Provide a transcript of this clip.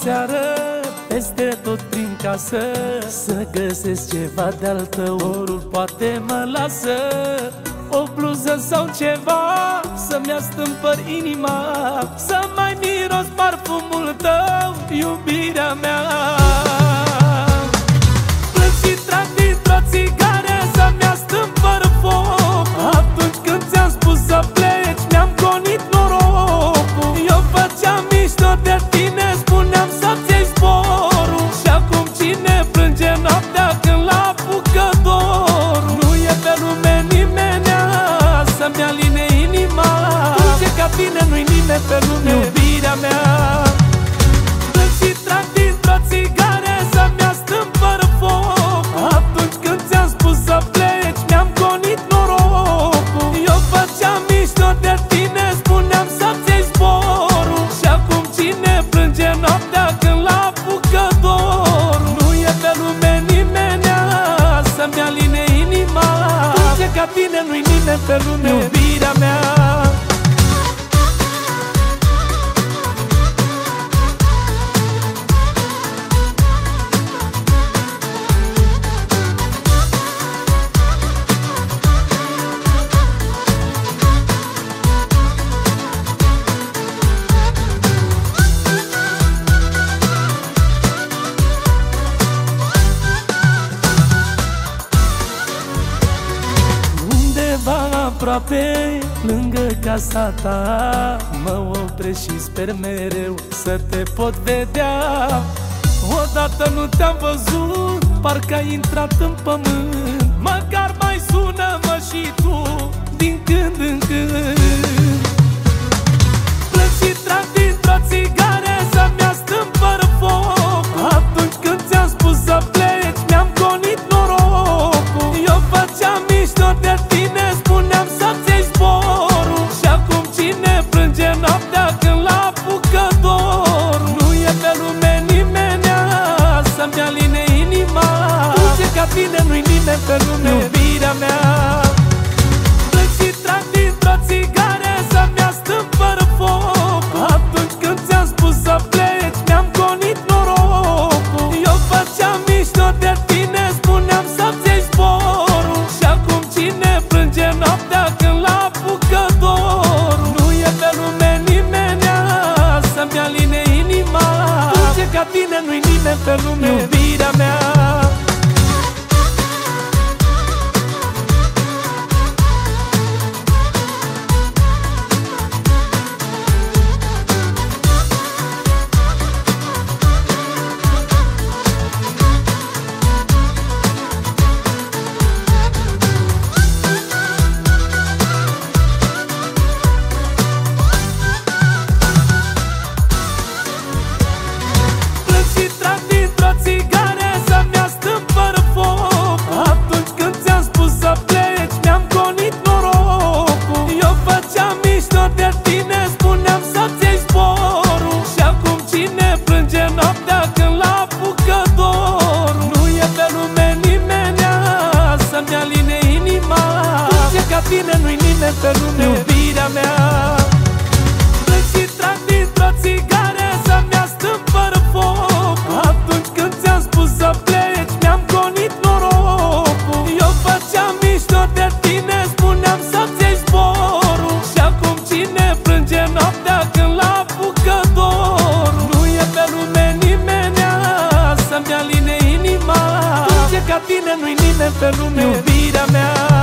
seară, peste tot prin casă, să găsesc ceva de-al tău, orul poate mă lasă. O bluză sau ceva să-mi astâmpăr inima, să mai miros parfumul tău, iubirea mea. Plâng și trag dintr-o țigară să-mi astâmpăr foc. Atunci când ți-am spus să pleci, mi-am gonit norocul. Eu făceam mișto de tine, spuneam să-ți iei sporul. Și acum cine plânge noaptea când l-apucă dorul? Nu e pe lume nimenea să-mi aline inima. Dulce ca tine nu-i nimeni pe lume, iubirea mea. Plâng și trag dintr-o țigară să-mi astâmpăr foc. Atunci când ți-am spus să pleci, mi-am gonit norocul. Eu făceam mișto de tine, spuneam să-ți iei sporul. Și acum cine plânge noaptea când l-apucă dorul? Nu e pe lume nimenea să-mi aline inima. Dulce ca tine nu-i nimeni pe lume, iubirea mea. Aproape, lângă casa ta, mă opresc și sper mereu să te pot vedea. Odată nu te-am văzut, parcă ai intrat în pământ. Măcar mai sună-mă și tu din când în când. Plâng și trag dintr-o țigară să-mi astâmpăr foc. Atunci când ți-am spus să pleci, mi-am gonit norocul. Eu făceam mișto de tine, spuneam să-ți iei sporul. Și acum cine plânge noaptea când l-apucă dorul? Nu e pe lume nimenea să-mi aline inima. Dulce ca tine nu-i nimeni pe lume, iubirea mea. Plâng și trag dintr-o țigară să-mi astâmpăr foc. Atunci când ți-am spus să pleci, mi-am gonit norocul. Eu făceam mișto de tine, spuneam să-ți iei sporul. Și acum cine plânge noaptea când l-apucă dorul? Nu e pe lume nimenea să-mi aline inima. Dulce ca tine nu-i nimeni pe lume, iubirea mea. Tine nu-i nimeni pe lume, iubirea mea. Plâng și trag dintr-o țigară să-mi astâmpăr foc. Atunci când ți-am spus să pleci, mi-am gonit norocul. Eu făceam mișto de tine, spuneam să-ți iei sporul. Și acum cine plânge noaptea când l-apucă dorul? Nu e pe lume nimenea să-mi aline inima. Dulce ca tine nu-i nimeni pe lume, iubirea mea.